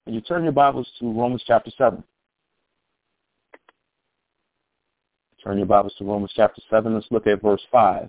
And you turn your Bibles to Romans chapter 7. Turn your Bibles to Romans chapter 7. Let's look at verse 5.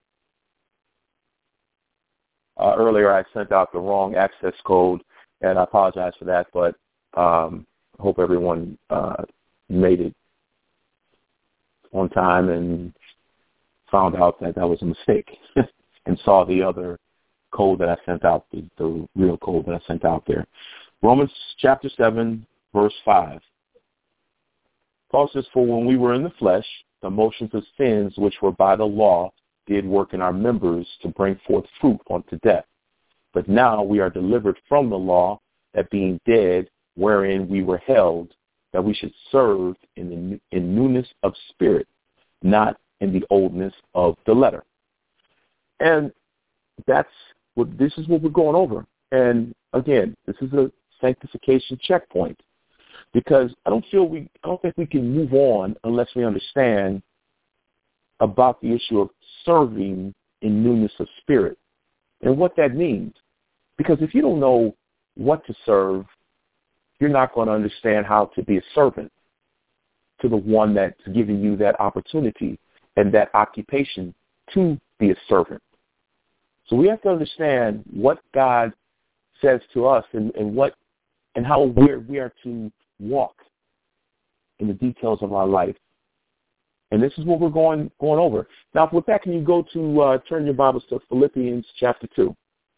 Earlier I sent out the wrong access code, and I apologize for that, but I hope everyone made it on time and found out that that was a mistake and saw the other code that I sent out, the real code that I sent out there. Romans chapter 7, verse 5. Paul says, "For when we were in the flesh, the motions of sins which were by the law did work in our members to bring forth fruit unto death. But now we are delivered from the law, that being dead, wherein we were held, that we should serve in newness of spirit, not in the oldness of the letter." And this is what we're going over. And again, this is a sanctification checkpoint, because I don't think we can move on unless we understand about the issue of serving in newness of spirit and what that means. Because if you don't know what to serve, you're not going to understand how to be a servant to the one that's giving you that opportunity and that occupation to be a servant. So we have to understand what God says to us and how we are to walk in the details of our life. And this is what we're going over. Now, with that, can you go to turn your Bibles to Philippians chapter 2.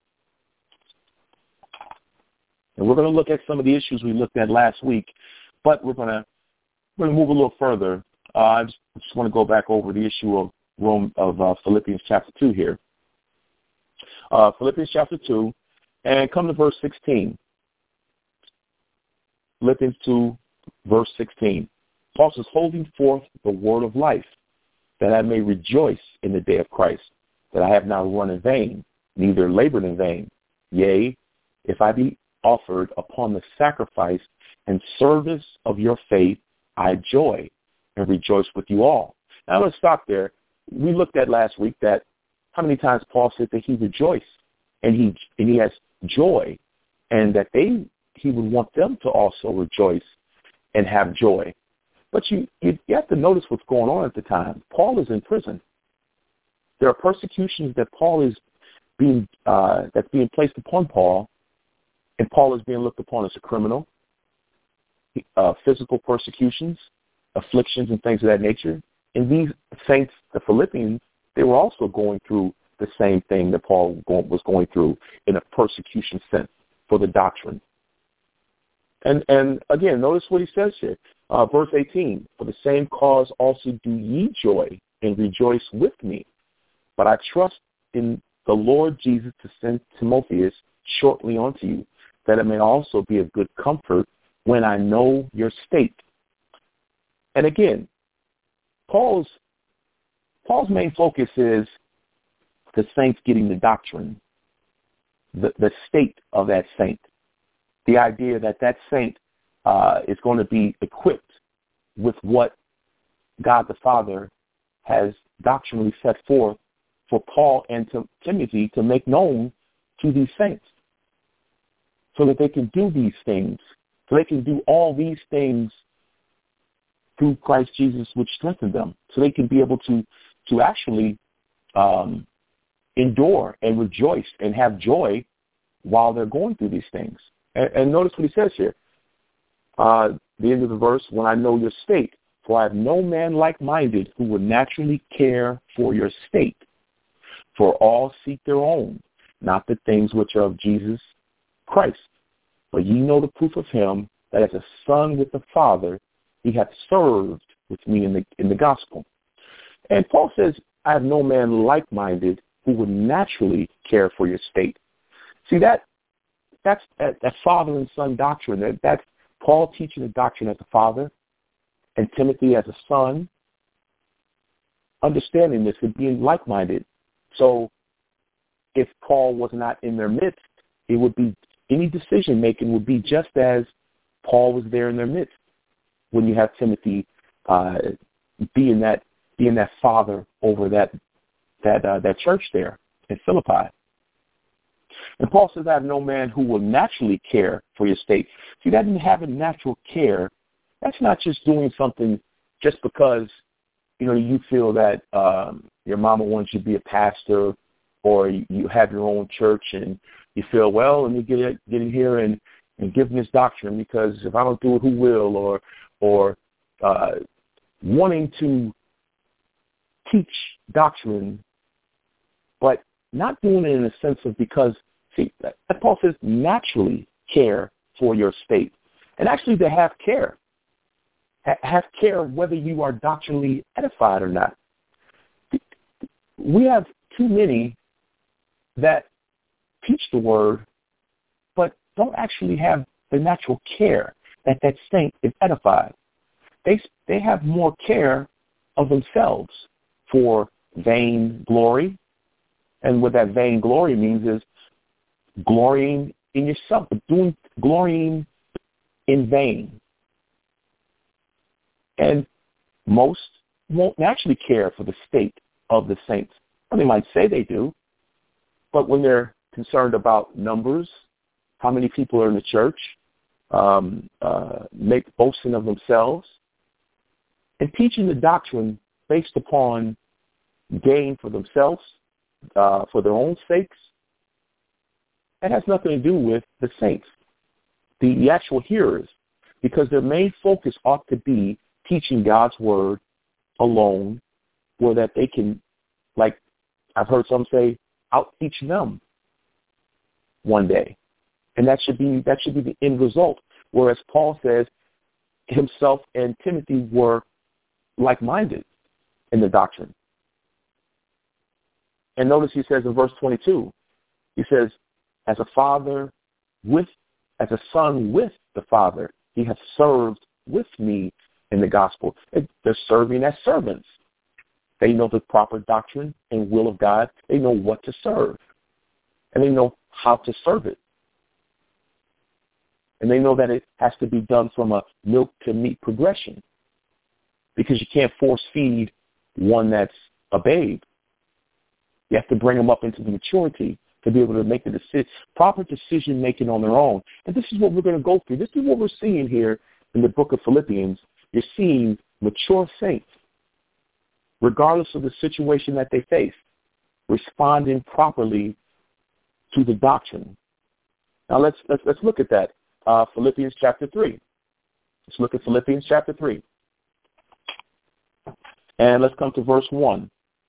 And we're going to look at some of the issues we looked at last week, but we're going to move a little further. I just want to go back over the issue of Philippians chapter 2 here. Philippians chapter 2, and come to verse 16. Philippians 2, verse 16. Paul says, "Holding forth the word of life, that I may rejoice in the day of Christ, that I have not run in vain, neither labored in vain. Yea, if I be offered upon the sacrifice and service of your faith, I joy and rejoice with you all." Now let's stop there. We looked at last week that how many times Paul said that he rejoiced and he has joy, and that he would want them to also rejoice and have joy. But you have to notice what's going on at the time. Paul is in prison. There are persecutions that that's being placed upon Paul, and Paul is being looked upon as a criminal. Physical persecutions, afflictions, and things of that nature. And these saints, the Philippians, they were also going through the same thing that Paul was going through in a persecution sense for the doctrine. And again, notice what he says here. Verse 18, "For the same cause also do ye joy and rejoice with me. But I trust in the Lord Jesus to send Timotheus shortly unto you, that it may also be of good comfort when I know your state." And again, Paul's main focus is the saints getting the doctrine, the state of that saint. The idea that saint is going to be equipped with what God the Father has doctrinally set forth for Paul and to Timothy to make known to these saints, so that they can do these things, so they can do all these things through Christ Jesus, which strengthen them, so they can be able to actually endure and rejoice and have joy while they're going through these things. And notice what he says here. The end of the verse, "When I know your state, for I have no man like-minded who would naturally care for your state. For all seek their own, not the things which are of Jesus Christ. But ye know the proof of him, that as a son with the Father, he hath served with me in the gospel." And Paul says, "I have no man like-minded who would naturally care for your state." See, that's that father and son doctrine. That's Paul teaching the doctrine as a father and Timothy as a son, understanding this and being like-minded. So if Paul was not in their midst, it would be any decision-making would be just as Paul was there in their midst when you have Timothy being that father over that church there in Philippi. And Paul says, I have no man who will naturally care for your state. See, that didn't have a natural care. That's not just doing something just because, you feel that your mama wants you to be a pastor, or you have your own church and you feel, well, let me get in here and give them this doctrine, because if I don't do it, who will? Or wanting to teach doctrine, but not doing it in the sense of because, see, Paul says naturally care for your state. And actually to have care. Have care of whether you are doctrinally edified or not. We have too many that teach the word, but don't actually have the natural care that saint is edified. They have more care of themselves for vain glory. And what that vain glory means is glorying in yourself, but glorying in vain. And most won't naturally care for the state of the saints. Well, they might say they do, but when they're concerned about numbers, how many people are in the church, make boasting of themselves, and teaching the doctrine based upon gain for themselves, for their own sakes, that has nothing to do with the saints, the actual hearers, because their main focus ought to be teaching God's word alone, where that they can, like I've heard some say, out-teach them one day. And that should be the end result. Whereas Paul says himself and Timothy were like-minded in the doctrine. And notice he says in verse 22, he says, as a son with the Father, he hath served with me in the gospel. They're serving as servants. They know the proper doctrine and will of God. They know what to serve. And they know how to serve it. And they know that it has to be done from a milk to meat progression, because you can't force feed one that's a babe. You have to bring them up into the maturity to be able to make the proper decision making on their own. And this is what we're going to go through. This is what we're seeing here in the book of Philippians. You're seeing mature saints, regardless of the situation that they face, responding properly to the doctrine. Now let's look at that. Philippians chapter 3. Let's look at Philippians chapter 3. And let's come to verse 1.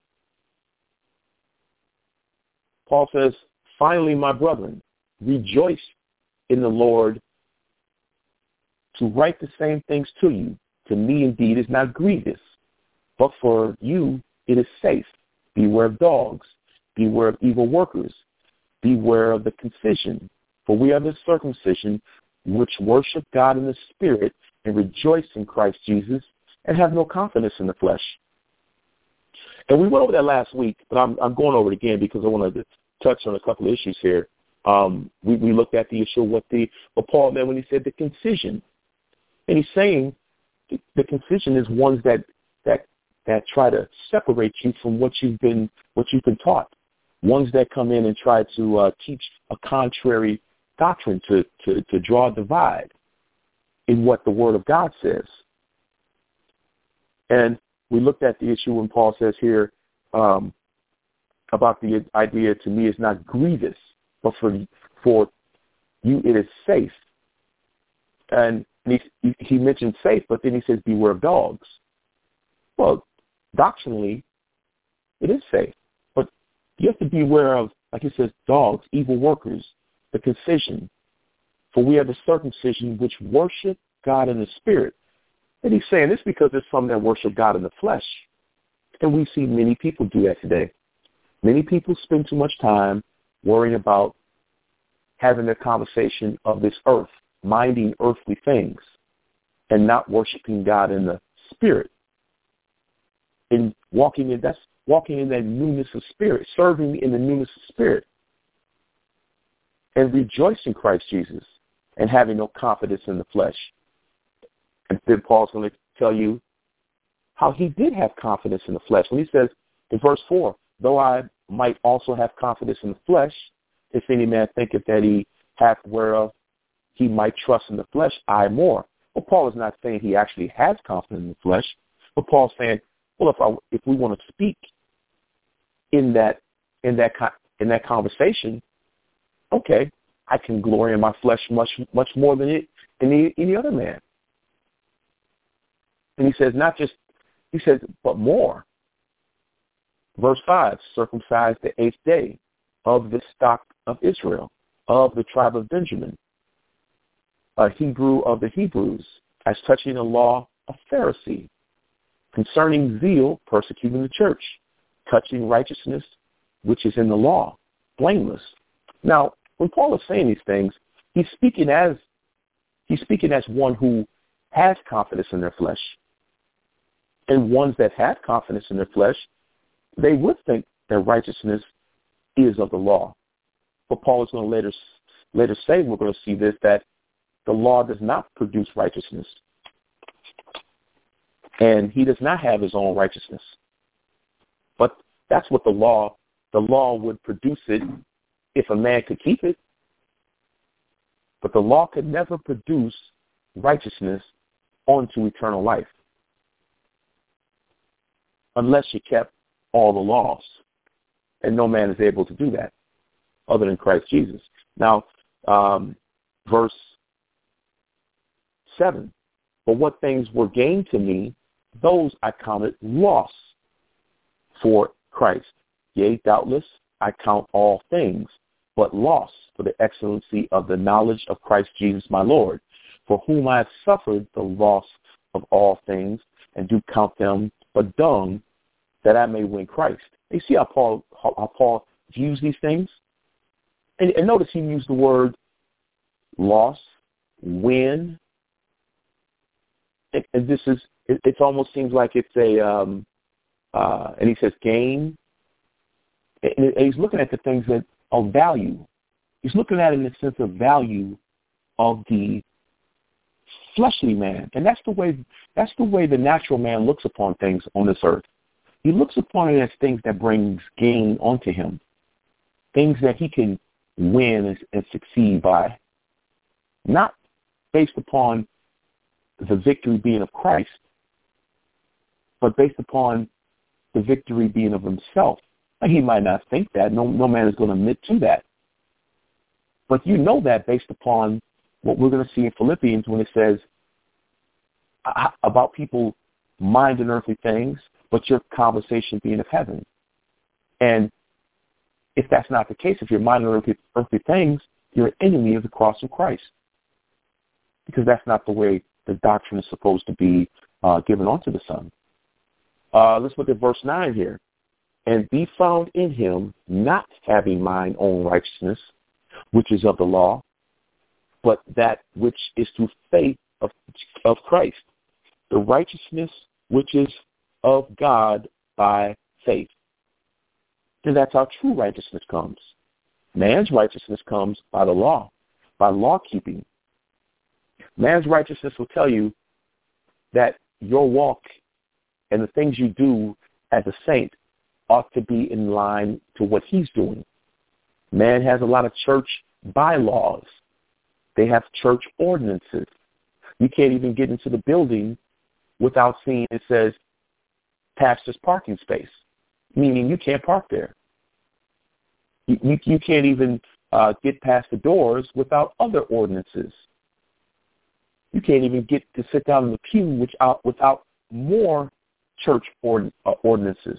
Paul says, finally, my brethren, rejoice in the Lord. To write the same things to you, to me indeed is not grievous, but for you it is safe. Beware of dogs, beware of evil workers, beware of the concision, for we are the circumcision which worship God in the Spirit and rejoice in Christ Jesus and have no confidence in the flesh. And we went over that last week, but I'm going over it again because I wanted to touch on a couple of issues here. We looked at the issue of what Paul meant when he said the concision. And he's saying the concision is ones that try to separate you from what you've been taught. Ones that come in and try to teach a contrary doctrine to draw a divide in what the Word of God says. And we looked at the issue when Paul says here about the idea, to me is not grievous, but for you it is safe. And he mentioned safe, but then he says beware of dogs. Well, doctrinally, it is safe. But you have to beware of, like he says, dogs, evil workers, the concision. For we are the circumcision which worship God in the Spirit. And he's saying this because there's some that worship God in the flesh. And we see many people do that today. Many people spend too much time worrying about having a conversation of this earth, minding earthly things, and not worshiping God in the Spirit. And walking in that newness of spirit, serving in the newness of spirit, and rejoice in Christ Jesus, and having no confidence in the flesh. And then Paul's going to tell you how he did have confidence in the flesh. When he says in verse 4, though I might also have confidence in the flesh, if any man thinketh that he hath whereof he might trust in the flesh, I more. Well, Paul is not saying he actually has confidence in the flesh, but Paul's saying, well, if we want to speak in that conversation, okay, I can glory in my flesh much more than any other man. And he says, but more. Verse 5, circumcised the 8th day of the stock of Israel, of the tribe of Benjamin, a Hebrew of the Hebrews, as touching the law, a Pharisee, concerning zeal, persecuting the church, touching righteousness, which is in the law, blameless. Now, when Paul is saying these things, he's speaking as one who has confidence in their flesh. And ones that have confidence in their flesh, they would think their righteousness is of the law. But Paul is going to later say, we're going to see this, that the law does not produce righteousness. And he does not have his own righteousness. But that's what the law would produce it if a man could keep it. But the law could never produce righteousness onto eternal life unless you kept all the laws. And no man is able to do that other than Christ Jesus. Now, verse 7, but what things were gained to me, those I counted loss for Christ. Yea, doubtless, I count all things, but loss for the excellency of the knowledge of Christ Jesus my Lord, for whom I have suffered the loss of all things, and do count them but dung, that I may win Christ. You see how Paul views these things? And notice he used the word loss, win. And this is, it almost seems like it's and he says gain. And he's looking at the things that of value. He's looking at it in the sense of value of the fleshly man. And that's the way the natural man looks upon things on this earth. He looks upon it as things that brings gain onto him, things that he can win and succeed by, not based upon the victory being of Christ, but based upon the victory being of himself. And he might not think that. No man is going to admit to that. But you know that based upon what we're going to see in Philippians when it says about people minding earthly things, but your conversation being of heaven. And if that's not the case, if you're minding earthly things, you're an enemy of the cross of Christ. Because that's not the way the doctrine is supposed to be given onto the Son. Let's look at verse 9 here. And be found in him, not having mine own righteousness, which is of the law, but that which is through faith of Christ, the righteousness which is of God by faith. And that's how true righteousness comes. Man's righteousness comes by the law, by law keeping. Man's righteousness will tell you that your walk and the things you do as a saint ought to be in line to what he's doing. Man has a lot of church bylaws. They have church ordinances. You can't even get into the building without seeing it says pastor's parking space, meaning you can't park there. You can't even get past the doors without other ordinances. You can't even get to sit down in the pew without more church ordinances.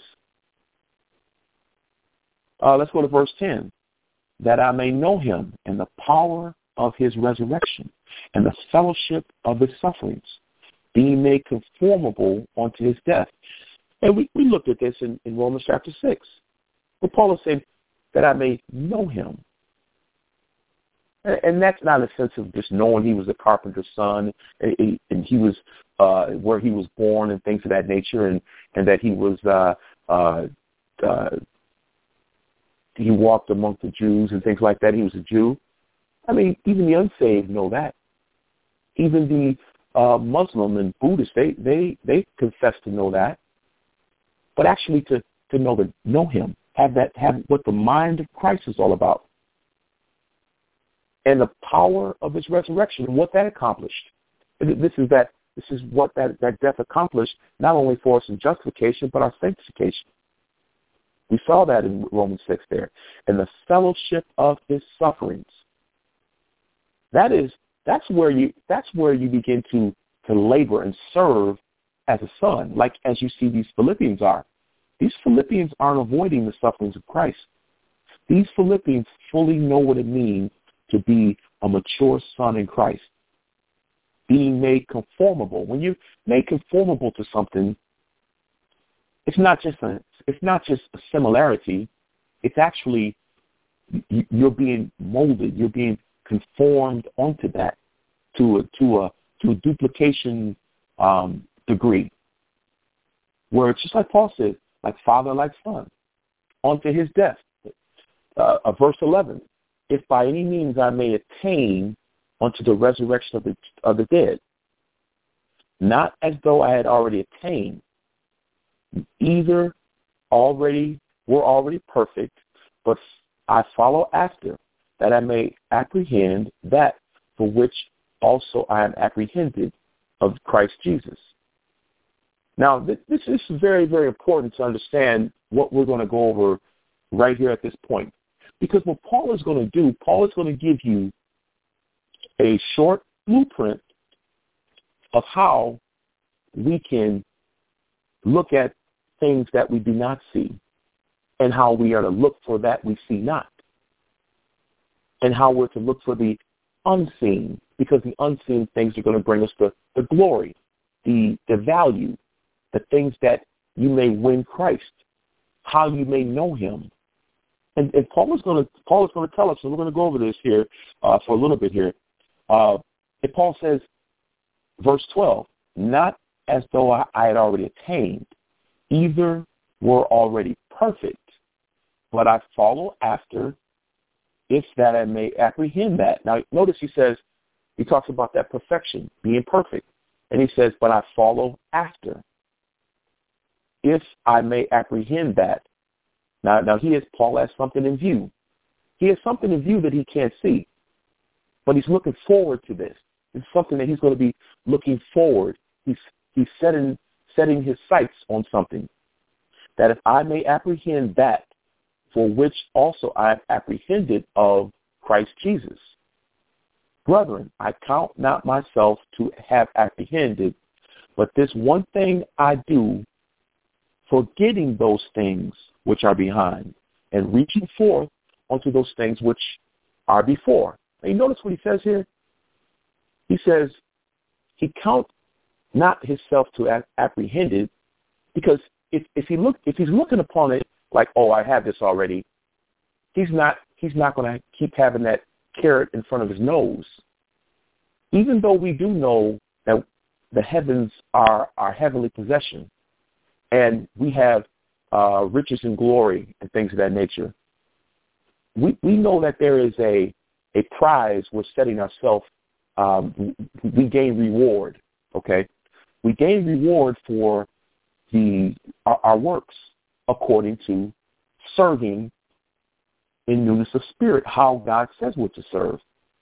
Let's go to verse 10. That I may know him and the power of his resurrection and the fellowship of his sufferings, being made conformable unto his death. And we looked at this in Romans chapter 6. But Paul is saying that I may know him. And that's not a sense of just knowing he was a carpenter's son and he was where he was born and things of that nature and that he was he walked among the Jews and things like that. He was a Jew. I mean, even the unsaved know that. Even the Muslim and Buddhist, they confess to know that. But actually to know him, have what the mind of Christ is all about. and the power of his resurrection and what that accomplished. This is what that death accomplished, not only for us in justification, but our sanctification. We saw that in Romans 6 there. And the fellowship of his sufferings. That's where you begin to labor and serve as a son, like as you see these Philippians are. These Philippians aren't avoiding the sufferings of Christ. These Philippians fully know what it means to be a mature son in Christ, being made conformable. When you're made conformable to something, it's not just a similarity. It's actually you're being molded. You're being conformed onto that to a duplication degree, where it's just like Paul said, like father, like son, onto his death. Verse 11, if by any means I may attain unto the resurrection of the dead, not as though I had already attained, either we're already perfect, but I follow after, that I may apprehend that for which also I am apprehended of Christ Jesus. Now, this is very, very important to understand what we're going to go over right here at this point. Because what Paul is going to do, Paul is going to give you a short blueprint of how we can look at things that we do not see, and how we are to look for that we see not, and how we're to look for the unseen, because the unseen things are going to bring us the glory, the value, the things that you may win Christ, how you may know him. And Paul is going to tell us, and we're going to go over this here for a little bit here. And Paul says, verse 12, not as though I had already attained, either were already perfect, but I follow after, if that I may apprehend that. Now, notice he talks about that perfection, being perfect. And he says, but I follow after, if I may apprehend that. Now Paul has something in view. He has something in view that he can't see, but he's looking forward to this. It's something that he's going to be looking forward. He's setting his sights on something, that if I may apprehend that for which also I have apprehended of Christ Jesus. Brethren, I count not myself to have apprehended, but this one thing I do, forgetting those things which are behind, and reaching forth unto those things which are before. And you notice what he says here? He says he count not himself to have apprehended, because if he's looking upon it like, oh, I have this already, he's not going to keep having that carrot in front of his nose. Even though we do know that the heavens are our heavenly possession, and we have riches and glory and things of that nature, we know that there is a prize we're setting ourselves. We gain reward, okay? We gain reward for our works according to serving in newness of spirit, how God says what to serve.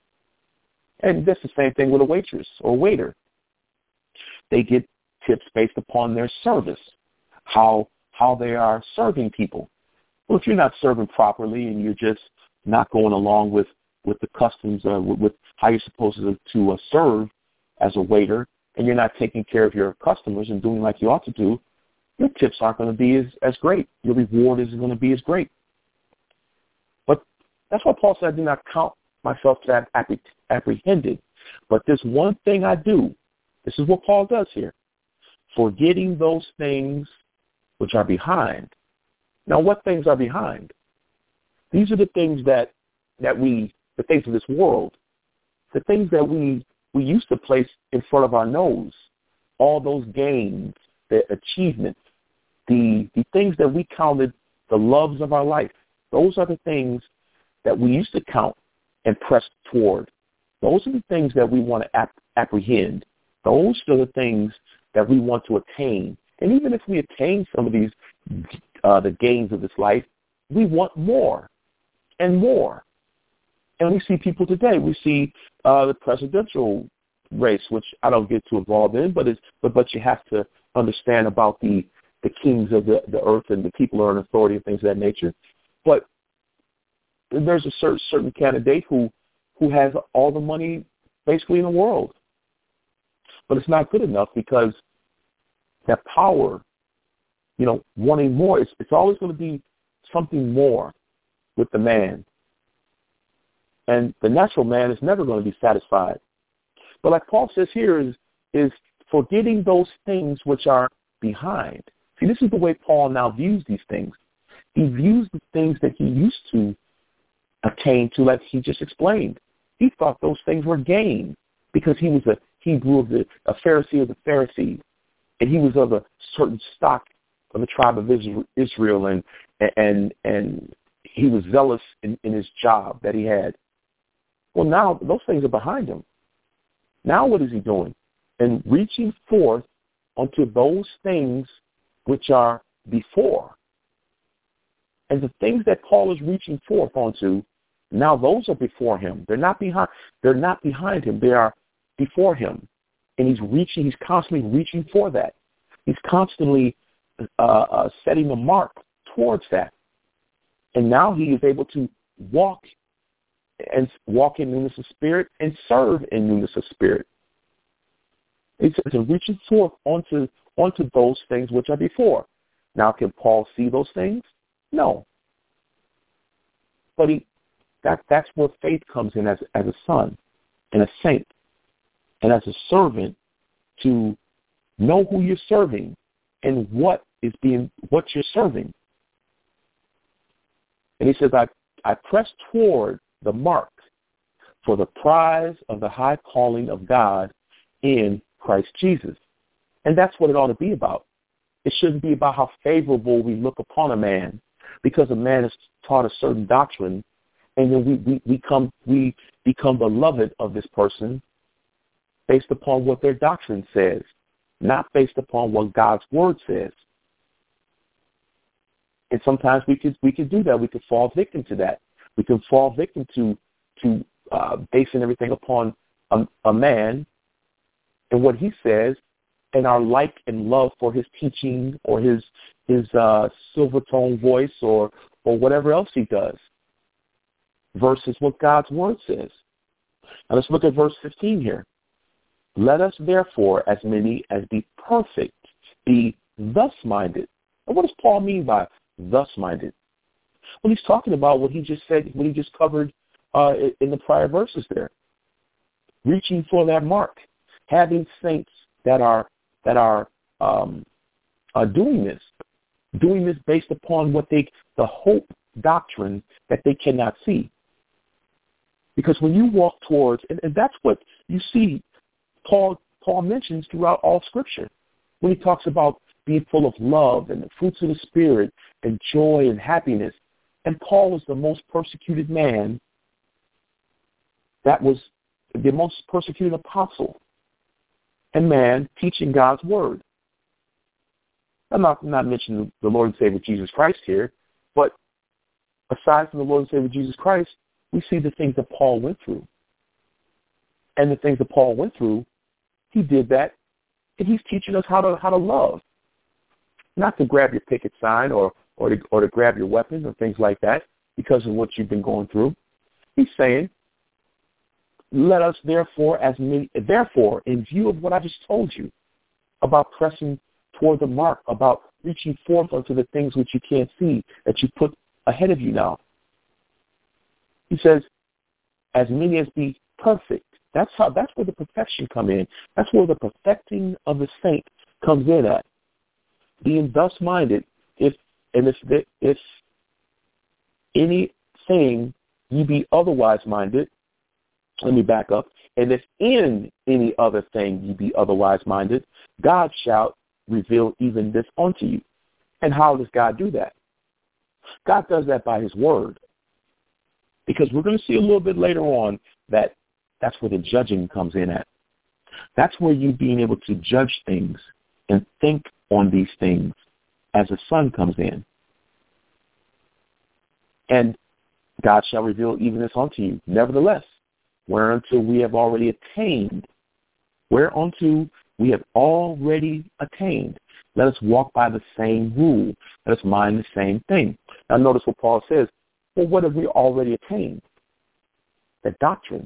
And that's the same thing with a waitress or waiter. They get tips based upon their service, how they are serving people. Well, if you're not serving properly and you're just not going along with the customs, with how you're supposed to serve as a waiter, and you're not taking care of your customers and doing like you ought to do, your tips aren't going to be as great. Your reward isn't going to be as great. But that's why Paul said, I do not count myself to have apprehended. But this one thing I do, this is what Paul does here, forgetting those things which are behind. Now, what things are behind? These are the things the things of this world, the things that we used to place in front of our nose, all those gains, the achievements, the things that we counted the loves of our life. Those are the things that we used to count and press toward. Those are the things that we want to apprehend. Those are the things that we want to attain. And even if we attain some of these, the gains of this life, we want more and more. And we see people today. We see the presidential race, which I don't get too involved in, but you have to understand about the kings of the earth and the people who are in authority and things of that nature. But there's a certain candidate who has all the money basically in the world. But it's not good enough because that power, wanting more, it's always going to be something more with the man. And the natural man is never going to be satisfied. But like Paul says here is forgetting those things which are behind. See, this is the way Paul now views these things. He views the things that he used to attain to, like he just explained. He thought those things were gain because he was a Hebrew a Pharisee of the Pharisees, and he was of a certain stock from the tribe of Israel, and he was zealous in his job that he had. Well, now those things are behind him. Now what is he doing? And reaching forth onto those things which are before. And the things that Paul is reaching forth onto, now those are before him. They're not behind him. They are before him. And he's constantly reaching for that. He's constantly setting a mark towards that. And now he is able to walk in newness of spirit and serve in newness of spirit. He says, reaching forth onto those things which are before. Now, can Paul see those things? No. But that's where faith comes in as a son and a saint and as a servant, to know who you're serving and what you're serving. And he says, I press toward the mark for the prize of the high calling of God in Christ Jesus. And that's what it ought to be about. It shouldn't be about how favorable we look upon a man, because a man is taught a certain doctrine, and then we become beloved of this person based upon what their doctrine says, not based upon what God's word says. And sometimes we could do that. We could fall victim to that. We can fall victim to basing everything upon a man and what he says, and our like and love for his teaching or his silver tone voice or whatever else he does, versus what God's word says. Now let's look at verse 15 here. Let us therefore, as many as be perfect, be thus minded. And what does Paul mean by thus minded? Well, he's talking about what he just said, what he just covered in the prior verses there. Reaching for that mark, having saints that are doing this based upon the hope doctrine that they cannot see. Because when you walk towards, and that's what you see Paul mentions throughout all Scripture, when he talks about being full of love and the fruits of the Spirit and joy and happiness. And Paul was the most persecuted man. That was the most persecuted apostle and man teaching God's word. I'm not mentioning the Lord and Savior Jesus Christ here, but aside from the Lord and Savior Jesus Christ, we see the things that Paul went through. And the things that Paul went through, he did that, and he's teaching us how to love. Not to grab your picket sign or to grab your weapons or things like that because of what you've been going through. He's saying, let us therefore, in view of what I just told you about pressing toward the mark, about reaching forth unto the things which you can't see, that you put ahead of you now. He says, as many as be perfect. That's where the perfection come in. That's where the perfecting of the saint comes in at. Being thus minded, if anything ye be otherwise minded, let me back up. And if in any other thing ye be otherwise minded, God shall reveal even this unto you. And how does God do that? God does that by his word. Because we're going to see a little bit later on that that's where the judging comes in at. That's where you being able to judge things and think on these things as the Son comes in. And God shall reveal even this unto you. Nevertheless, whereunto we have already attained, whereunto we have already attained, let us walk by the same rule. Let us mind the same thing. Now notice what Paul says. Well, what have we already attained? The doctrine.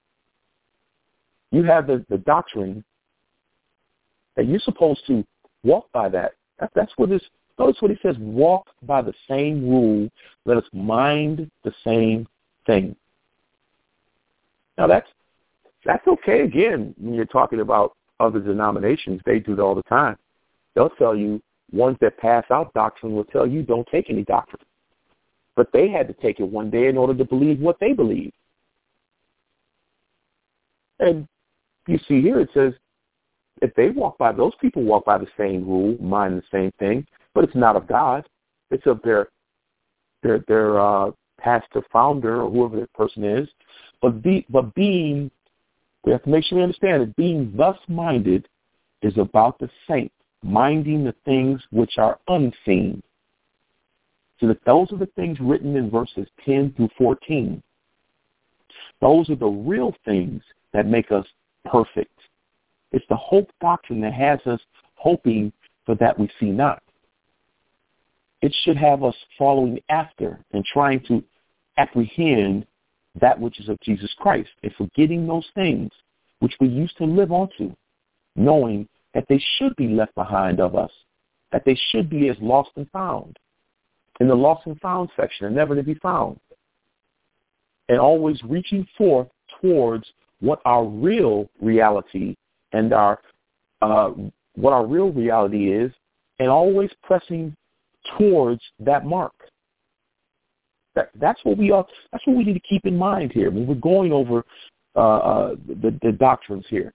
You have the doctrine that you're supposed to walk by that. That's what this. Notice what he says, walk by the same rule. Let us mind the same thing. Now that's okay. Again, when you're talking about other denominations, they do that all the time. They'll tell you, ones that pass out doctrine will tell you don't take any doctrine. But they had to take it one day in order to believe what they believe. And you see here it says, if they walk by, those people walk by the same rule, mind the same thing, but it's not of God. It's of their pastor, founder, or whoever that person is. But being, we have to make sure we understand that being thus minded is about the saint, minding the things which are unseen. So that those are the things written in verses 10 through 14. Those are the real things that make us perfect. It's the hope doctrine that has us hoping for that we see not. It should have us following after and trying to apprehend that which is of Jesus Christ and forgetting those things which we used to live onto, knowing that they should be left behind of us, that they should be as lost and found, in the lost and found section and never to be found, and always reaching forth towards what our real reality and what our real reality is, and always pressing towards that mark. That's what we are. That's what we need to keep in mind here when we're going over the doctrines here.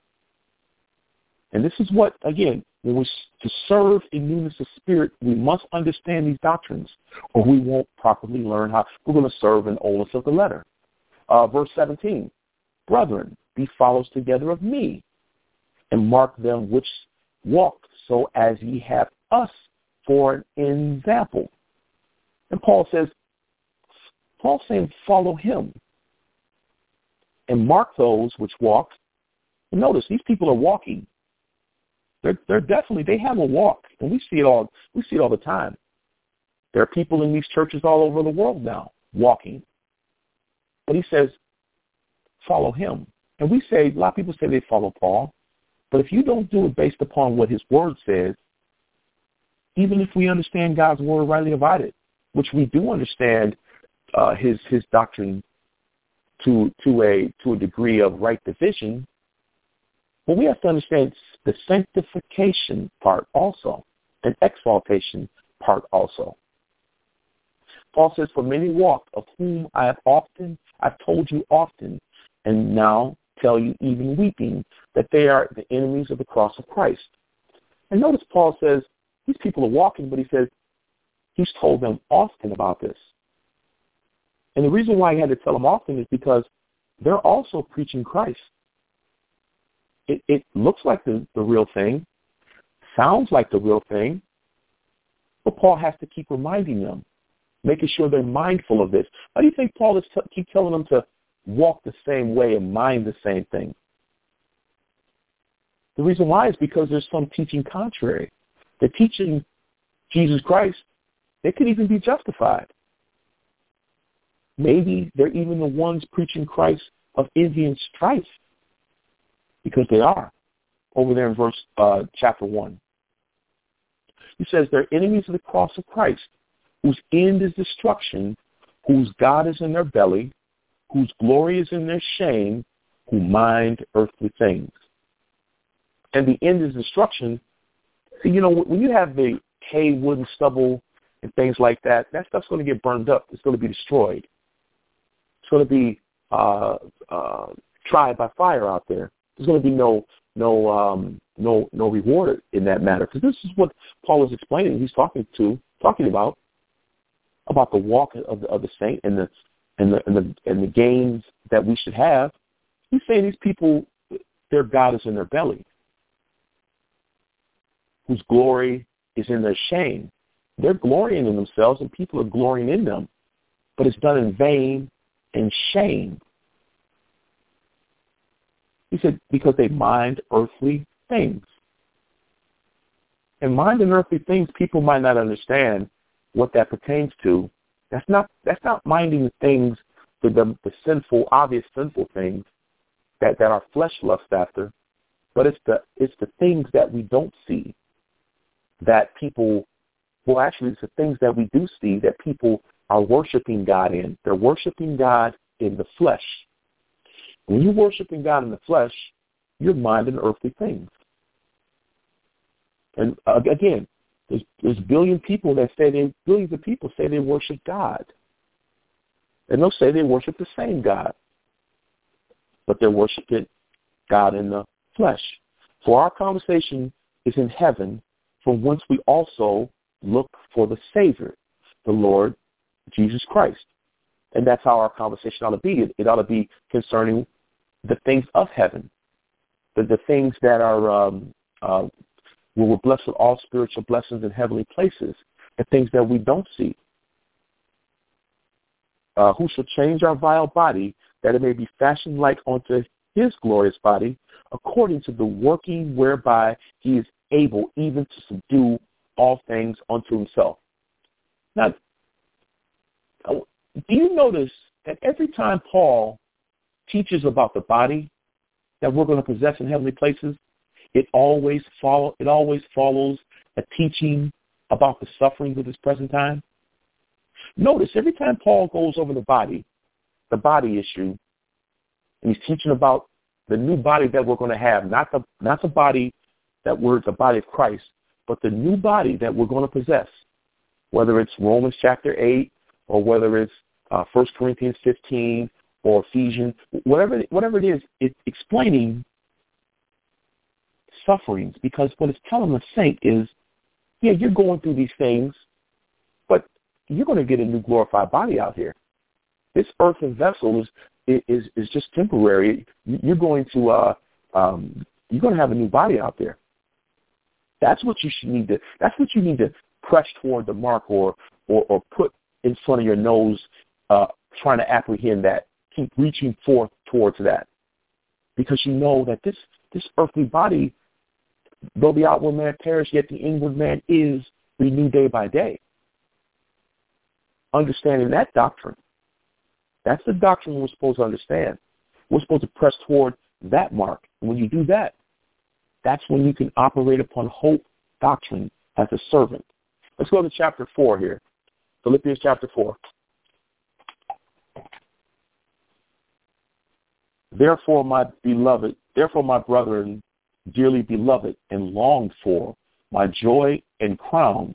And this is what, again, when we're to serve in newness of spirit, we must understand these doctrines, or we won't properly learn how we're going to serve in oldness of the letter. Verse 17, brethren, be followers together of me, and mark them which walk so as ye have us for an example. And Paul's saying follow him and mark those which walk. And notice these people are walking. They're definitely, they have a walk, and we see it all the time. There are people in these churches all over the world now walking. But he says, follow him. And we say, a lot of people say they follow Paul, but if you don't do it based upon what his word says, even if we understand God's word rightly divided, which we do understand his doctrine to a degree of right division, but we have to understand the sanctification part also, and exaltation part also. Paul says, for many walk, of whom I've told you often, and now tell you even weeping, that they are the enemies of the cross of Christ. And notice Paul says, these people are walking, but he says he's told them often about this. And the reason why he had to tell them often is because they're also preaching Christ. It looks like the real thing, sounds like the real thing, but Paul has to keep reminding them, making sure they're mindful of this. Why do you think Paul is keep telling them to walk the same way and mind the same thing? The reason why is because there's some teaching contrary. They're teaching Jesus Christ. They could even be justified. Maybe they're even the ones preaching Christ of envy and strife, because they are, over there in verse chapter 1. He says they're enemies of the cross of Christ, whose end is destruction, whose God is in their belly, whose glory is in their shame, who mind earthly things. And the end is destruction. See, when you have the hay, wood, and stubble and things like that, that stuff's going to get burned up. It's going to be destroyed. It's going to be tried by fire out there. There's going to be no reward in that matter, because this is what Paul is explaining. He's talking about the walk of the saint and the gains that we should have. He's saying these people, their God is in their belly, whose glory is in their shame. They're glorying in themselves, and people are glorying in them. but it's done in vain and shame. He said, because they mind earthly things. And minding earthly things, people might not understand what that pertains to. That's not minding the things, the sinful, obvious sinful things that our flesh lusts after, but it's the things that we don't see that people, well, actually, it's the things that we do see that people are worshiping God in. They're worshiping God in the flesh. When you're worshiping God in the flesh, you're minding earthly things. And again, there's billions of people say they worship God. And they'll say they worship the same God, but they're worshiping God in the flesh. For our conversation is in heaven, from whence we also look for the Savior, the Lord Jesus Christ. And that's how our conversation ought to be. It ought to be concerning the things of heaven, the things that are where we're blessed with all spiritual blessings in heavenly places, the things that we don't see. Who shall change our vile body, that it may be fashioned like unto his glorious body, according to the working whereby he is able even to subdue all things unto himself. Now, do you notice that every time Paul teaches about the body that we're going to possess in heavenly places, it always follows a teaching about the sufferings of this present time? Notice every time Paul goes over the body issue, and he's teaching about the new body that we're going to have, not the body that we're the body of Christ, but the new body that we're going to possess, whether it's Romans chapter 8 or whether it's 1 Corinthians 15 or Ephesians, whatever it is, it's explaining sufferings, because what it's telling the saint is, yeah, you're going through these things, but you're going to get a new glorified body out here. This earthen vessel is just temporary. You're going to have a new body out there. That's what you need to press toward the mark or put in front of your nose, trying to apprehend that. Keep reaching forth towards that, because you know that this earthly body, though the outward man perish, yet the inward man is renewed day by day. Understanding that doctrine, that's the doctrine we're supposed to understand. We're supposed to press toward that mark. And when you do that, that's when you can operate upon hope doctrine as a servant. Let's go to chapter 4 here. Philippians chapter 4. Therefore, my brethren, dearly beloved and longed for, my joy and crown,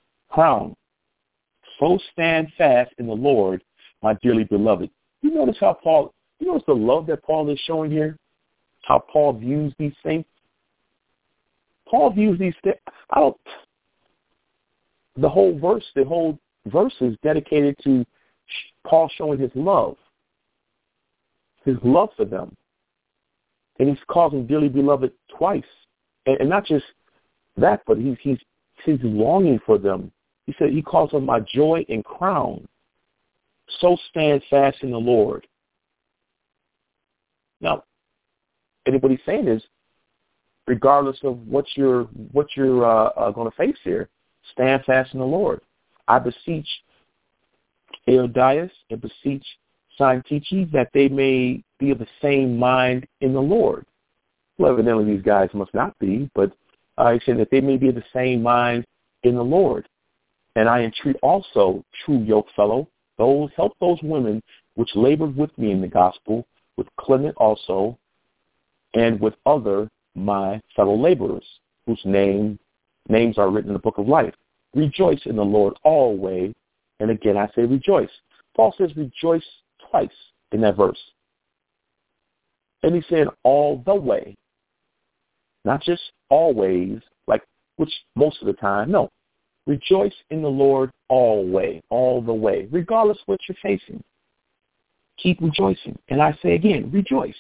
so stand fast in the Lord, my dearly beloved. You notice the love that Paul is showing here? How Paul views these things? Paul views these things. The whole verse is dedicated to Paul showing his love for them. And he's calls them dearly beloved twice. And not just that, but he's longing for them. He said he calls them my joy and crown. So stand fast in the Lord. Now, and what he's saying is, regardless of what you're going to face here, stand fast in the Lord. I beseech Euodias and beseech Syntyche that they may be of the same mind in the Lord. Well, evidently these guys must not be, but he said that they may be of the same mind in the Lord. And I entreat also, true yokefellow, help those women which labored with me in the gospel, with Clement also, and with other my fellow laborers, whose names are written in the book of life. Rejoice in the Lord always. And again, I say rejoice. Paul says rejoice twice in that verse. And he said all the way. Not just always, like which most of the time. No. Rejoice in the Lord always, all the way, regardless of what you're facing. Keep rejoicing. And I say again, rejoice.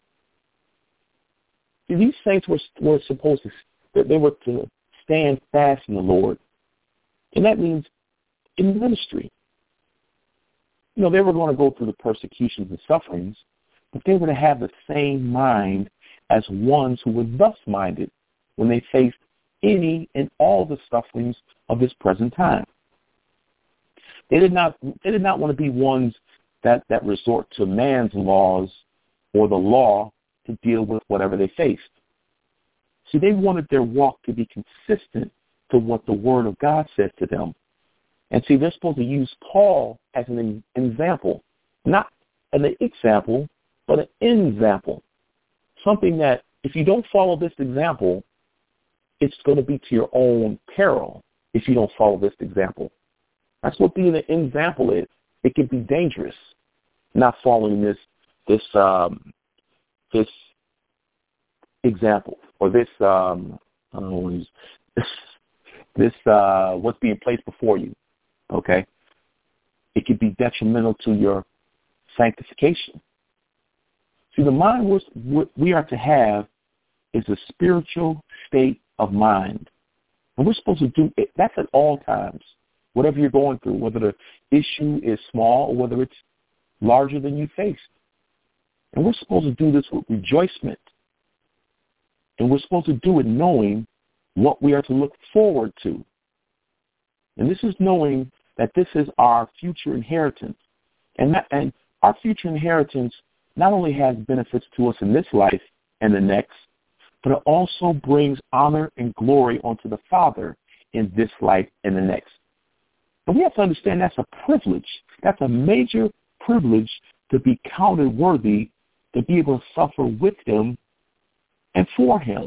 See, these saints were supposed to, they were to stand fast in the Lord. And that means in ministry. They were going to go through the persecutions and sufferings, but they were to have the same mind as ones who were thus minded when they faced any and all the sufferings of this present time. They did not want to be ones that resort to man's laws or the law to deal with whatever they faced. See, they wanted their walk to be consistent to what the Word of God said to them. And see, they're supposed to use Paul as an example, not an example, but an example. Something that if you don't follow this example, it's going to be to your own peril if you don't follow this example. That's what being an example is. It can be dangerous not following this example or this what's being placed before you. Okay, it could be detrimental to your sanctification. See, the mind we are to have is a spiritual state of mind, and we're supposed to do it. That's at all times, whatever you're going through, whether the issue is small or whether it's larger than you faced. And we're supposed to do this with rejoicement. And we're supposed to do it knowing what we are to look forward to. And this is knowing that this is our future inheritance. And our future inheritance not only has benefits to us in this life and the next, but it also brings honor and glory unto the Father in this life and the next. And we have to understand that's a privilege. That's a major privilege to be counted worthy to be able to suffer with Him and for Him.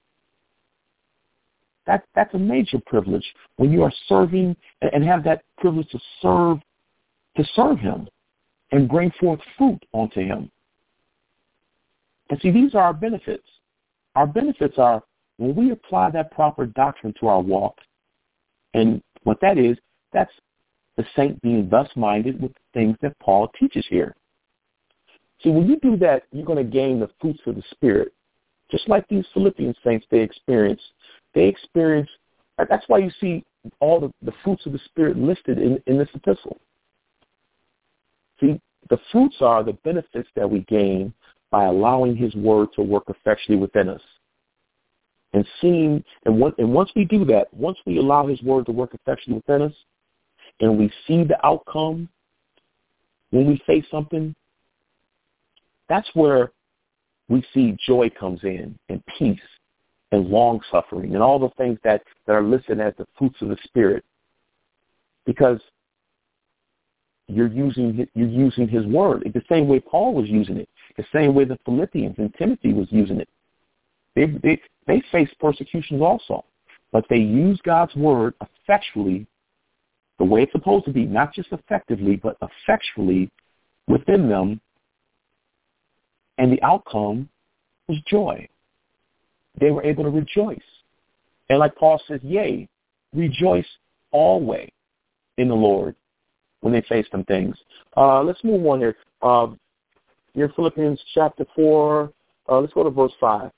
That's a major privilege when you are serving and have that privilege to serve Him and bring forth fruit unto Him. And see, these are our benefits. Our benefits are when we apply that proper doctrine to our walk. And what that is, that's the saint being thus minded with the things that Paul teaches here. See, when you do that, you're going to gain the fruits of the Spirit. Just like these Philippian saints, they experience, that's why you see all the fruits of the Spirit listed in this epistle. See, the fruits are the benefits that we gain by allowing His Word to work effectually within us. And once we do that, once we allow His Word to work effectually within us, and we see the outcome when we face something, that's where we see joy comes in, and peace, and long-suffering, and all the things that are listed as the fruits of the Spirit. Because you're using His Word the same way Paul was using it, the same way the Philippians and Timothy was using it. They faced persecutions also, but they used God's Word effectually, the way it's supposed to be, not just effectively, but effectually within them, and the outcome was joy. They were able to rejoice. And like Paul says, yea, rejoice always in the Lord when they face some things. Let's move on here. Here, Philippians chapter 4, let's go to verse 5.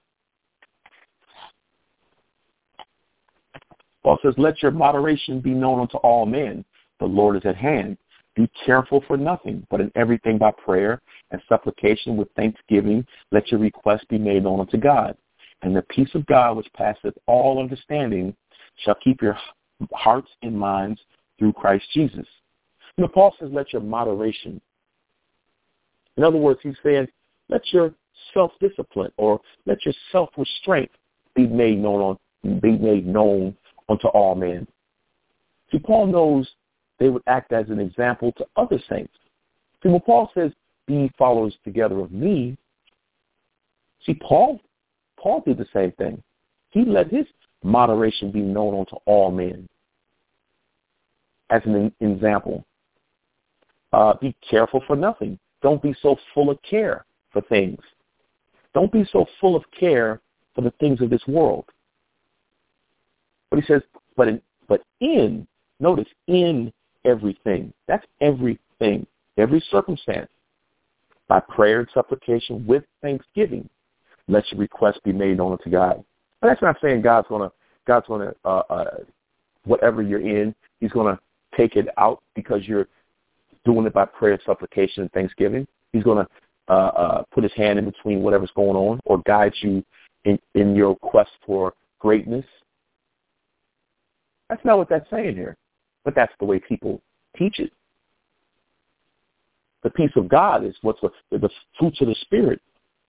Paul says, let your moderation be known unto all men. The Lord is at hand. Be careful for nothing, but in everything by prayer and supplication with thanksgiving, let your requests be made known unto God. And the peace of God, which passeth all understanding, shall keep your hearts and minds through Christ Jesus. Paul says, let your moderation. In other words, he's saying, let your self-discipline or let your self-restraint be made known unto all men. See, Paul knows they would act as an example to other saints. See, when Paul says, be followers together of me, see, Paul did the same thing. He let his moderation be known unto all men as an example. Be careful for nothing. Don't be so full of care for things. Don't be so full of care for the things of this world. But he says, notice, in everything. That's everything, every circumstance. By prayer and supplication with thanksgiving, let your requests be made known unto God. But that's not saying God's gonna whatever you're in, He's gonna take it out because you're doing it by prayer, supplication, and thanksgiving. He's going to put his hand in between whatever's going on or guide you in your quest for greatness. That's not what that's saying here, but that's the way people teach it. The peace of God is what's the fruits of the Spirit.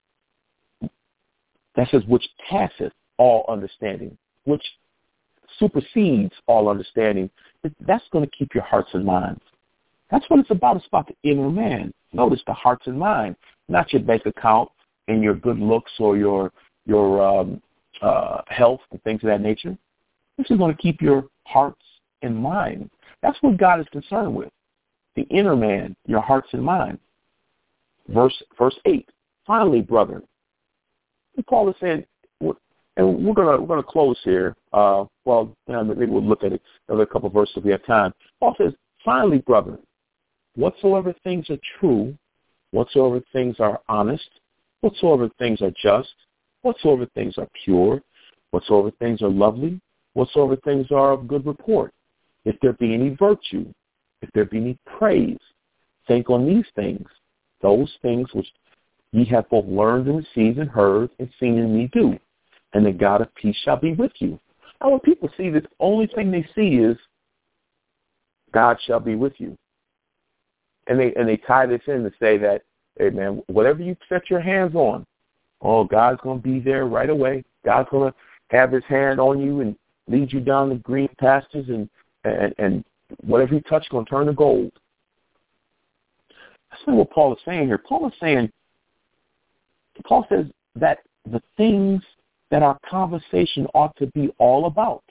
That says which passeth all understanding, which supersedes all understanding. That's going to keep your hearts and minds. That's what it's about. It's about the inner man. Notice the hearts and mind, not your bank account and your good looks or your health and things of that nature. This is going to keep your hearts and mind. That's what God is concerned with. The inner man, your hearts and minds. Verse 8. Finally, brethren, Paul is saying, and we're gonna close here. Maybe we'll look at it another couple of verses if we have time. Paul says, finally, brethren, whatsoever things are true, whatsoever things are honest, whatsoever things are just, whatsoever things are pure, whatsoever things are lovely, whatsoever things are of good report, if there be any virtue, if there be any praise, think on these things, those things which ye have both learned and received and heard and seen in me do, and the God of peace shall be with you. Now, when people see this, the only thing they see is God shall be with you. And they tie this in to say that, hey, man, whatever you set your hands on, God's going to be there right away. God's going to have his hand on you and lead you down the green pastures, and whatever you touch is going to turn to gold. That's not what Paul is saying here. Paul says that the things that our conversation ought to be all about.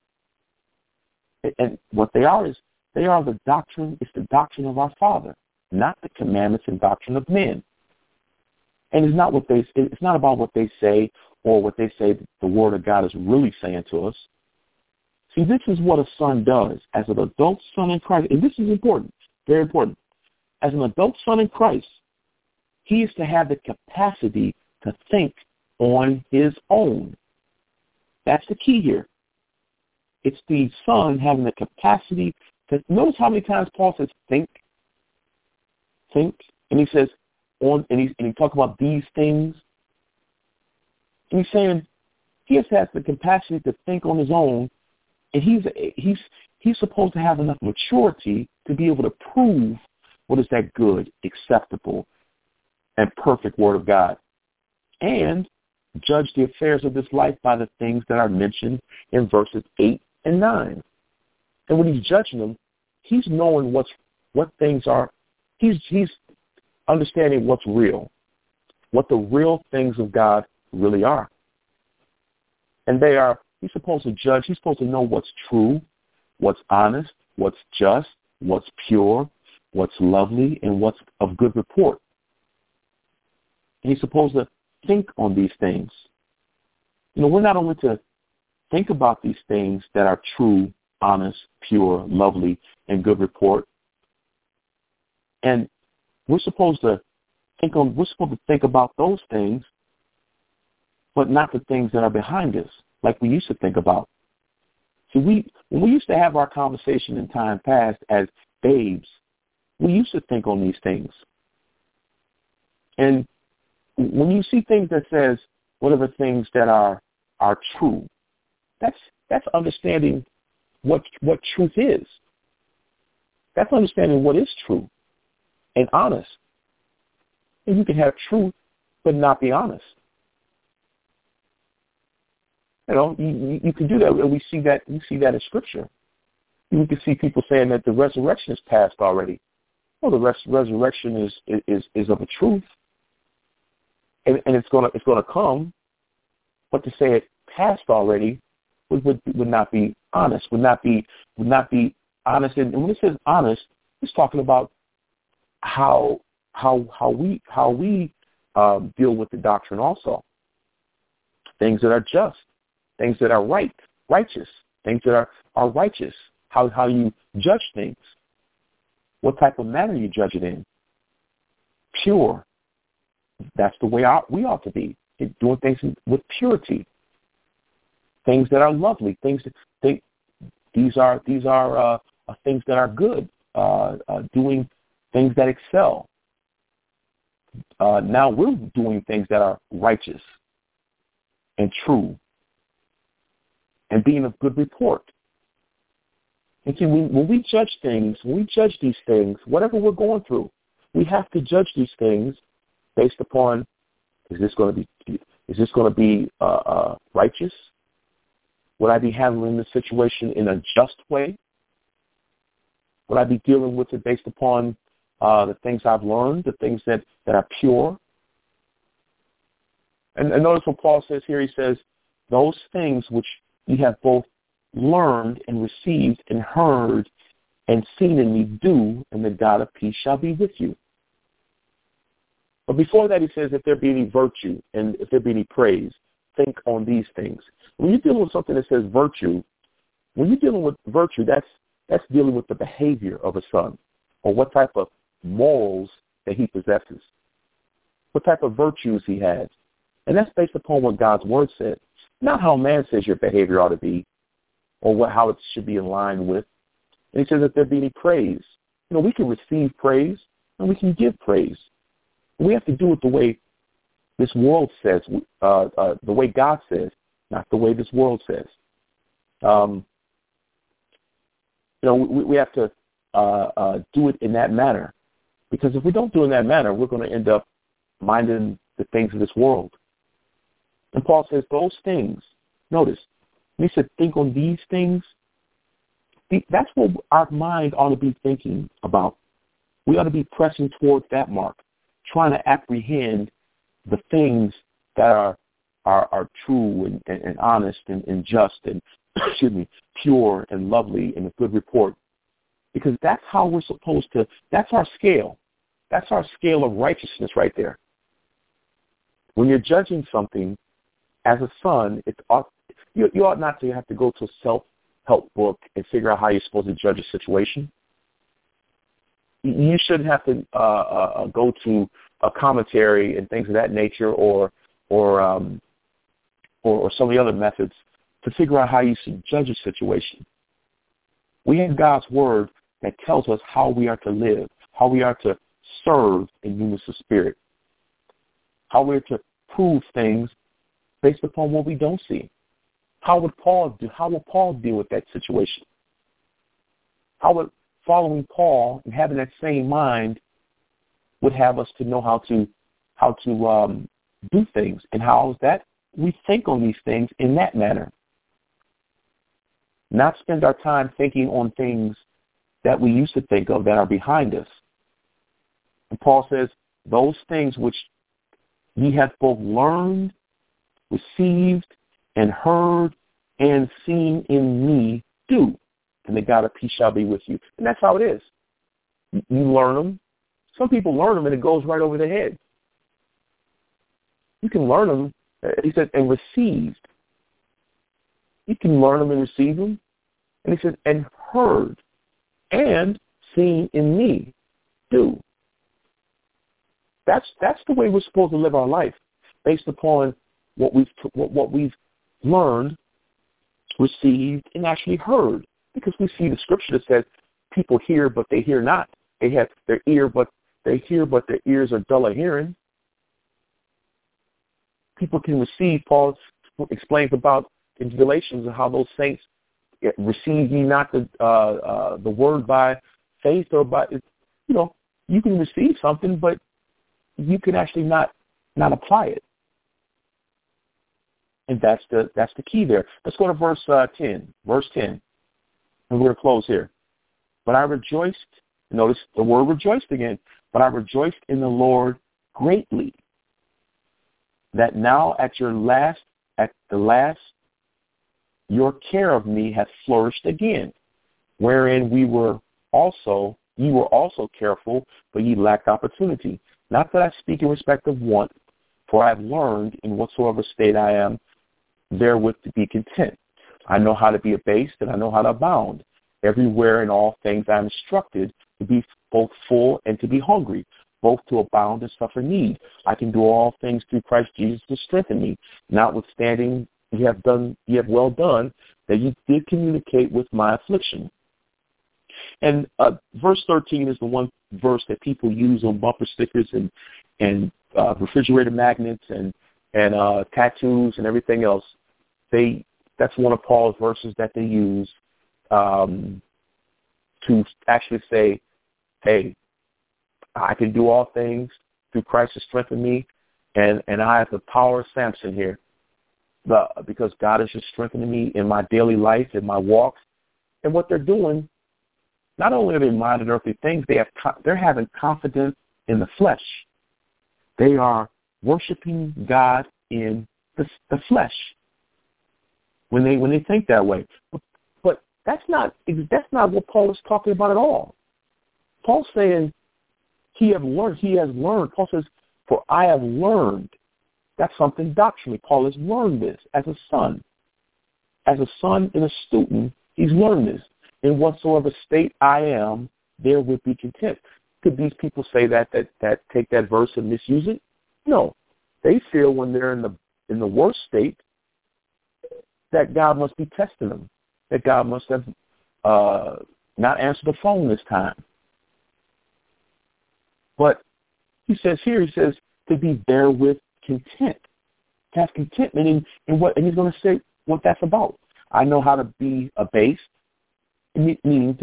And what they are is they are the doctrine, it's the doctrine of our Father, not the commandments and doctrine of men. And it's not about what they say or what they say the Word of God is really saying to us. See, this is what a son does as an adult son in Christ. And this is important, very important. As an adult son in Christ, he is to have the capacity to think on his own. That's the key here. It's the son having the capacity to, notice how many times Paul says think, and he says and he talks about these things. And he's saying he has to have the capacity to think on his own, and he's supposed to have enough maturity to be able to prove what is that good, acceptable, and perfect Word of God, and judge the affairs of this life by the things that are mentioned in verses 8 and 9. And when he's judging them, he's knowing what things are. He's understanding what's real, what the real things of God really are. And they are, he's supposed to judge, he's supposed to know what's true, what's honest, what's just, what's pure, what's lovely, and what's of good report. And he's supposed to think on these things. We're not only to think about these things that are true, honest, pure, lovely, and good report, and we're supposed to think about those things, but not the things that are behind us, like we used to think about. See, when we used to have our conversation in time past as babes, we used to think on these things. And when you see things that says whatever things that are true, that's understanding what truth is. That's understanding what is true and honest. And you can have truth but not be honest. You can do that, and we see that in Scripture. You can see people saying that the resurrection is past already. Well, the resurrection is of a truth, and it's gonna come. But to say it passed already would not be honest. Would not be honest. And when it says honest, it's talking about how we deal with the doctrine also. Things that are just, things that are righteous, things that are righteous. How you judge things. What type of manner you judge it in. Pure. That's the way we ought to be. Doing things with purity. Things that are lovely. These are things that are good. Doing things that excel. Now we're doing things that are righteous and true and being of good report. And see, when we judge things, when we judge these things, whatever we're going through, we have to judge these things based upon, is this going to be righteous? Would I be handling the situation in a just way? Would I be dealing with it based upon the things I've learned, the things that are pure? And notice what Paul says here. He says, those things which you have both learned and received and heard and seen in me do, and the God of peace shall be with you. But before that, he says, if there be any virtue and if there be any praise, think on these things. When you're dealing with something that says virtue, when you're dealing with virtue, that's dealing with the behavior of a son, or what type of morals that he possesses, what type of virtues he has. And that's based upon what God's word says, not how man says your behavior ought to be, or how it should be in line with. And he says that there be any praise. We can receive praise and we can give praise. We have to do it the way this world says, the way God says, not the way this world says. We have to do it in that manner, because if we don't do it in that manner, we're going to end up minding the things of this world. And Paul says those things, notice, when he said think on these things, that's what our mind ought to be thinking about. We ought to be pressing towards that mark, trying to apprehend the things that are true and honest and just and pure and lovely and a good report. Because that's how we're supposed to, that's our scale. That's our scale of righteousness right there. When you're judging something as a son, you ought not to have to go to a self-help book and figure out how you're supposed to judge a situation. You shouldn't have to go to a commentary and things of that nature, or some of the other methods to figure out how you should judge a situation. We have God's word that tells us how we are to live, how we are to serve in newness of spirit, how we're to prove things based upon what we don't see. How will Paul deal with that situation? How would following Paul and having that same mind would have us to know how to do things, and how is that we think on these things in that manner. Not spend our time thinking on things that we used to think of that are behind us. And Paul says, those things which ye have both learned, received, and heard, and seen in me, do, and the God of peace shall be with you. And that's how it is. You learn them. Some people learn them and it goes right over their head. You can learn them, he said, and received. You can learn them and receive them. And he said, and heard, and seen in me, do. That's the way we're supposed to live our life, based upon what we've learned, received, and actually heard. Because we see the scripture that says people hear, but they hear not. They have their ear, but they hear, but their ears are dull of hearing. People can receive. Paul explains about in Galatians how those saints receive ye not the word by faith or by, you can receive something, but you can actually not apply it. And that's the key there. Let's go to verse 10. Verse 10. And we're going to close here. But I rejoiced, notice the word rejoiced again, but I rejoiced in the Lord greatly, that now at the last, your care of me hath flourished again, wherein ye were also careful, but ye lacked opportunity. Not that I speak in respect of want, for I have learned in whatsoever state I am, therewith to be content. I know how to be abased, and I know how to abound. Everywhere in all things I am instructed to be both full and to be hungry, both to abound and suffer need. I can do all things through Christ Jesus to strengthen me. Notwithstanding, you have well done that you did communicate with my affliction. And verse 13 is the one verse that people use on bumper stickers and refrigerator magnets and tattoos and everything else. That's one of Paul's verses that they use to actually say, hey, I can do all things through Christ to strengthen me, and I have the power of Samson here, because God is just strengthening me in my daily life, in my walks. And what they're doing, not only are they minding earthly things, they're having confidence in the flesh. They are worshiping God in the flesh when they think that way. But that's not what Paul is talking about at all. Paul's saying he has learned. Paul says, for I have learned. That's something doctrinally. Paul has learned this as a son. As a son and a student, he's learned this. In whatsoever state I am, there would be content. Could these people say that take that verse and misuse it? No. They feel when they're in the worst state that God must be testing them, that God must have not answered the phone this time. But he says to be therewith content, to have contentment in what, and he's going to say what that's about. I know how to be abased, meaning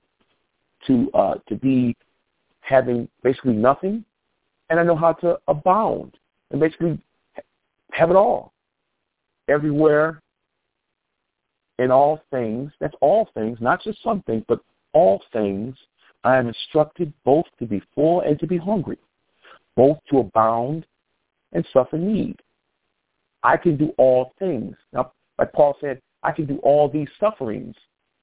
to be having basically nothing, and I know how to abound and basically have it all, everywhere, in all things. That's all things, not just some things, but all things. I am instructed both to be full and to be hungry, both to abound and suffer need. I can do all things. Now, like Paul said, I can do all these sufferings.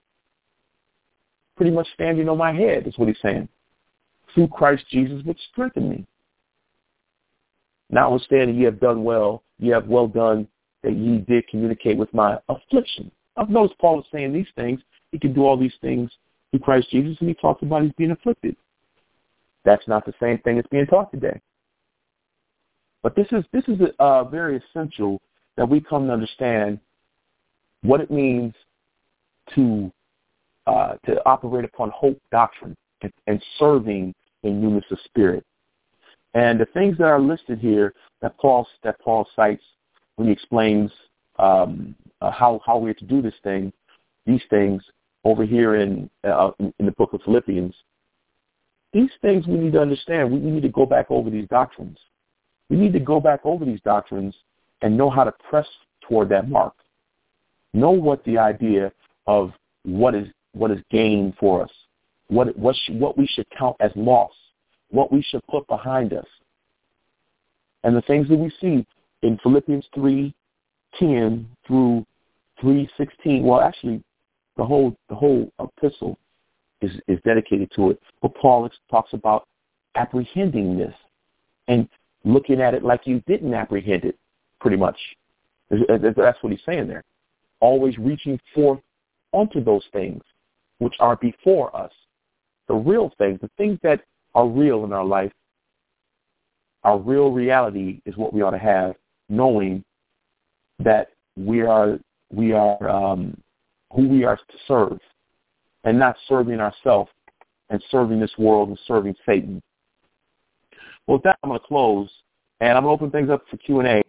Pretty much standing on my head is what he's saying. Through Christ Jesus, which strengthened me. Notwithstanding, ye have done well, ye have well done that ye did communicate with my affliction. I've noticed Paul is saying these things. He can do all these things through Christ Jesus, and he talks about he's being afflicted. That's not the same thing as being taught today. But this is very essential that we come to understand what it means to operate upon hope doctrine and serving in newness of spirit. And the things that are listed here that Paul cites when he explains how we're to do these things over here in the book of Philippians, these things we need to understand. We need to go back over these doctrines. We need to go back over these doctrines and know how to press toward that mark. Know what the idea of what is gain for us, what we should count as loss, what we should put behind us. And the things that we see in Philippians 3:10 through 3:16, well, actually, the whole epistle is dedicated to it. But Paul talks about apprehending this and looking at it like you didn't apprehend it, pretty much. That's what he's saying there. Always reaching forth onto those things which are before us. The real things, the things that are real in our life, our real reality is what we ought to have, knowing that we are who we are to serve, and not serving ourselves and serving this world and serving Satan. Well, with that, I'm going to close, and I'm going to open things up for Q&A.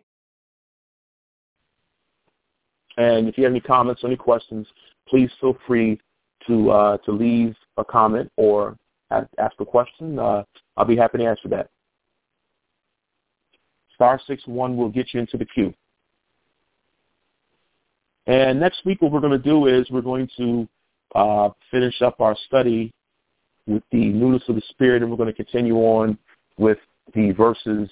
And if you have any comments or any questions, please feel free to leave a comment or ask a question. I'll be happy to answer that. *61 will get you into the queue. And next week what we're going to do is we're going to finish up our study with the newness of the Spirit, and we're going to continue on with the verses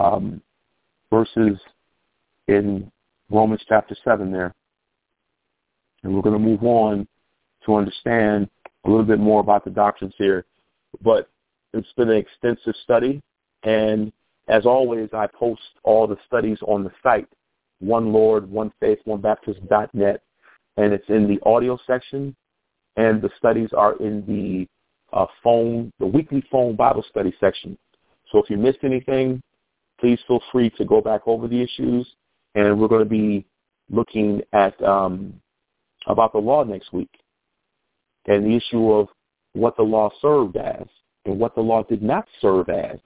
in Romans chapter 7 there. And we're going to move on to understand a little bit more about the doctrines here. But it's been an extensive study, and as always, I post all the studies on the site, One Lord, One Faith, One Baptism.net, and it's in the audio section, and the studies are in the weekly phone Bible study section. So if you missed anything, please feel free to go back over the issues, and we're going to be looking at about the law next week and the issue of what the law served as and what the law did not serve as.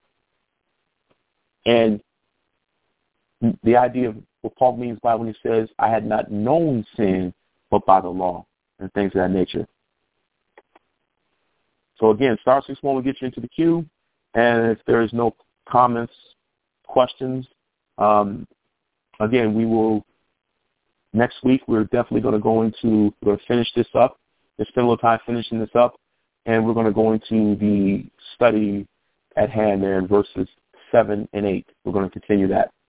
And the idea of what Paul means by when he says, I had not known sin but by the law, and things of that nature. So again, star 61 will get you into the queue, and if there is no comments, questions, again, we will, next week, we're definitely going to finish this up. We'll spend a little time finishing this up, and we're going to go into the study at hand there in verses 7 and 8. We're going to continue that.